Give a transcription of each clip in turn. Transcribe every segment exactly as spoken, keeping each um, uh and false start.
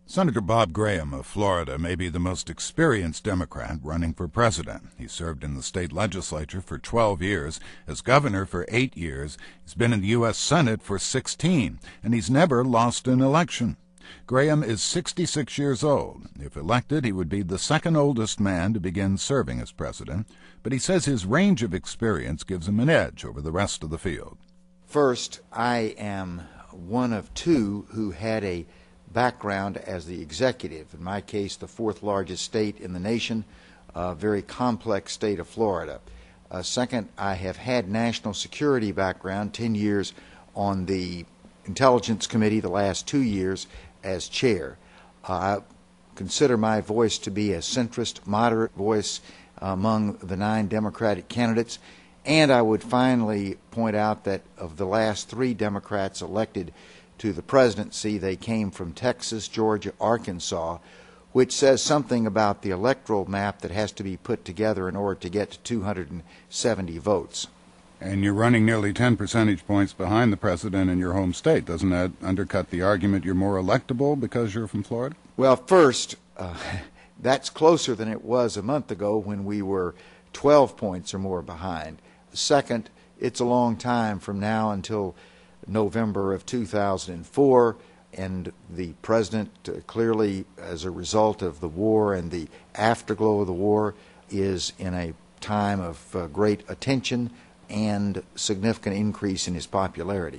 Senator Bob Graham of Florida may be the most experienced Democrat running for president. He served in the state legislature for twelve years, as governor for eight years, he's been in the U S Senate for sixteen, and he's never lost an election. Graham is sixty-six years old. If elected, he would be the second oldest man to begin serving as president, but he says his range of experience gives him an edge over the rest of the field. First, I am one of two who had a background as the executive, in my case the fourth largest state in the nation, a very complex state of Florida. Uh, second, I have had national security background, ten years on the Intelligence Committee, the last two years as chair. Uh, I consider my voice to be a centrist, moderate voice among the nine Democratic candidates, and I would finally point out that of the last three Democrats elected to the presidency, they came from Texas, Georgia, Arkansas, which says something about the electoral map that has to be put together in order to get to two hundred seventy votes. And you're running nearly ten percentage points behind the president in your home state. Doesn't that undercut the argument you're more electable because you're from Florida? Well, first, uh, that's closer than it was a month ago when we were twelve points or more behind. Second, it's a long time from now until November of two thousand four, and the president uh, clearly, as a result of the war and the afterglow of the war, is in a time of uh, great attention and significant increase in his popularity.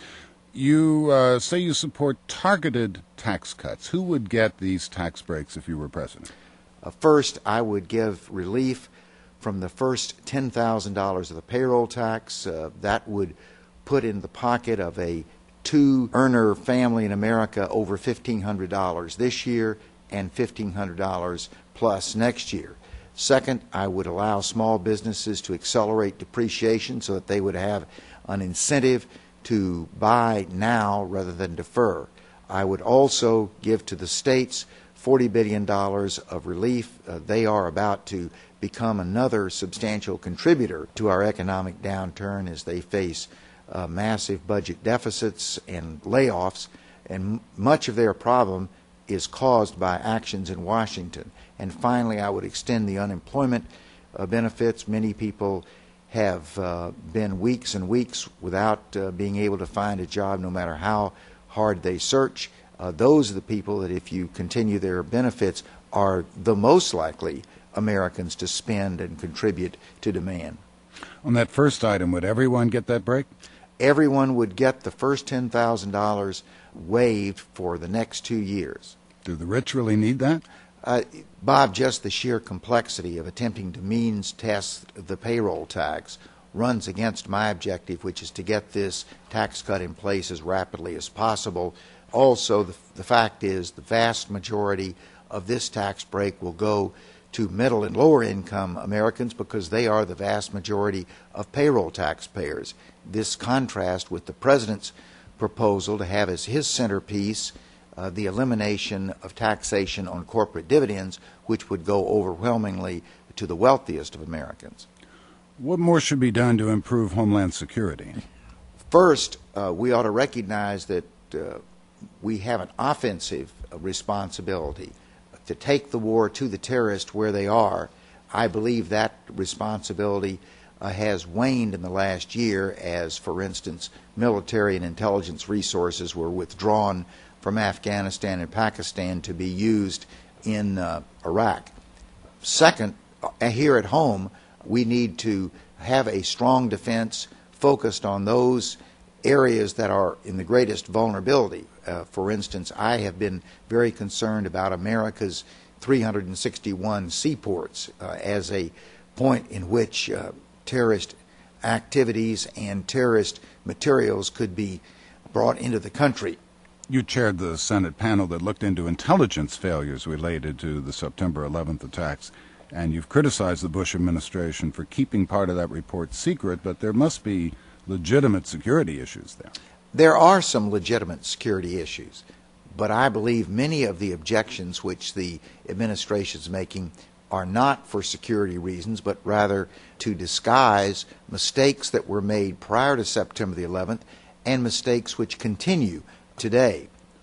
You uh, say you support targeted tax cuts. Who would get these tax breaks if you were president? Uh, first, I would give relief from the first ten thousand dollars of the payroll tax. Uh, that would put in the pocket of a two-earner family in America over fifteen hundred dollars this year and fifteen hundred dollars plus next year. Second, I would allow small businesses to accelerate depreciation so that they would have an incentive to buy now rather than defer. I would also give to the states forty billion dollars of relief. Uh, they are about to become another substantial contributor to our economic downturn as they face Uh, massive budget deficits and layoffs, and m much of their problem is caused by actions in Washington. And finally, I would extend the unemployment uh, benefits. Many people have uh, been weeks and weeks without uh, being able to find a job no matter how hard they search. Uh, those are the people that, if you continue their benefits, are the most likely Americans to spend and contribute to demand. On that first item, would everyone get that break? Everyone would get the first ten thousand dollars waived for the next two years. Do the rich really need that? Uh, Bob, just the sheer complexity of attempting to means test the payroll tax runs against my objective, which is to get this tax cut in place as rapidly as possible. Also, the, the fact is the vast majority of this tax break will go to middle and lower income Americans because they are the vast majority of payroll taxpayers. This contrasts with the president's proposal to have as his centerpiece uh, the elimination of taxation on corporate dividends, which would go overwhelmingly to the wealthiest of Americans. What more should be done to improve Homeland Security? First, uh, we ought to recognize that uh, we have an offensive responsibility to take the war to the terrorists where they are. I believe that responsibility uh, has waned in the last year as, for instance, military and intelligence resources were withdrawn from Afghanistan and Pakistan to be used in uh, Iraq. Second, uh, here at home, we need to have a strong defense focused on those areas that are in the greatest vulnerability. Uh, for instance, I have been very concerned about America's three hundred sixty-one seaports uh, as a point in which uh, terrorist activities and terrorist materials could be brought into the country. You chaired the Senate panel that looked into intelligence failures related to the September eleventh attacks, and you've criticized the Bush administration for keeping part of that report secret, but there must be legitimate security issues there. There are some legitimate security issues, but I believe many of the objections which the administration is making are not for security reasons, but rather to disguise mistakes that were made prior to September the eleventh and mistakes which continue today.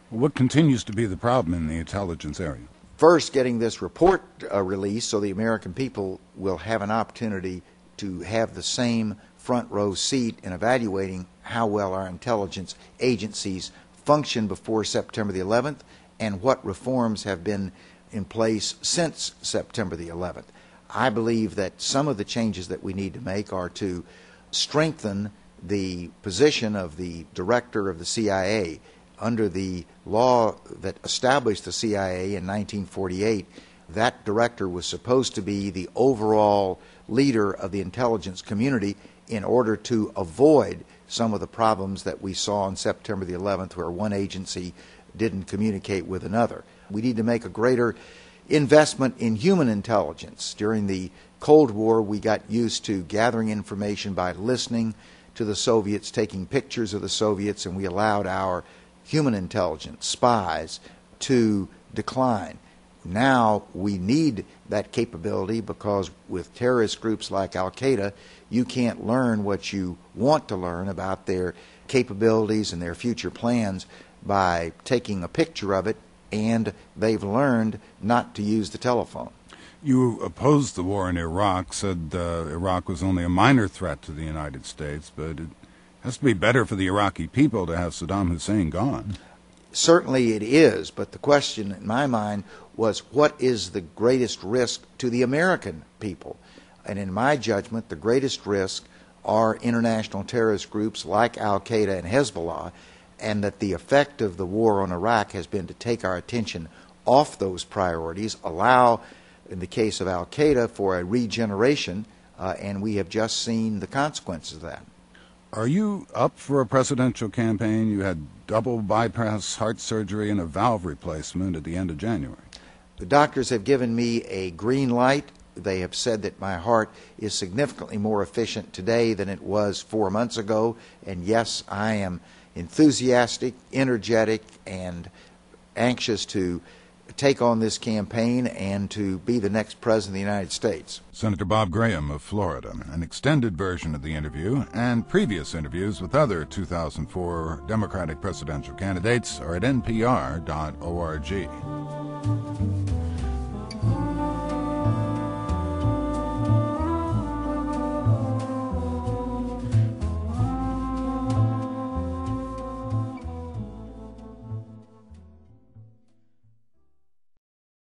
What continues to be the problem in the intelligence area? First, getting this report uh, released so the American people will have an opportunity to have the same front row seat in evaluating how well our intelligence agencies functioned before September the eleventh and what reforms have been in place since September the eleventh. I believe that some of the changes that we need to make are to strengthen the position of the director of the C I A. Under the law that established the C I A in nineteen forty-eight, that director was supposed to be the overall leader of the intelligence community in order to avoid some of the problems that we saw on September the eleventh, where one agency didn't communicate with another. We need to make a greater investment in human intelligence. During the Cold War, we got used to gathering information by listening to the Soviets, taking pictures of the Soviets, and we allowed our human intelligence, spies, to decline. Now we need that capability because with terrorist groups like Al-Qaeda, you can't learn what you want to learn about their capabilities and their future plans by taking a picture of it, and they've learned not to use the telephone. You opposed the war in Iraq, said uh, Iraq was only a minor threat to the United States, but it has to be better for the Iraqi people to have Saddam Hussein gone. Certainly it is, but the question in my mind was, what is the greatest risk to the American people? And in my judgment, the greatest risk are international terrorist groups like Al-Qaeda and Hezbollah, and that the effect of the war on Iraq has been to take our attention off those priorities, allow, in the case of Al-Qaeda, for a regeneration, uh, and we have just seen the consequences of that. Are you up for a presidential campaign? You had double bypass heart surgery and a valve replacement at the end of January. The doctors have given me a green light. They have said that my heart is significantly more efficient today than it was four months ago. And yes, I am enthusiastic, energetic, and anxious to take on this campaign and to be the next president of the United States. Senator Bob Graham of Florida. An extended version of the interview and previous interviews with other two thousand four Democratic presidential candidates are at N P R dot org.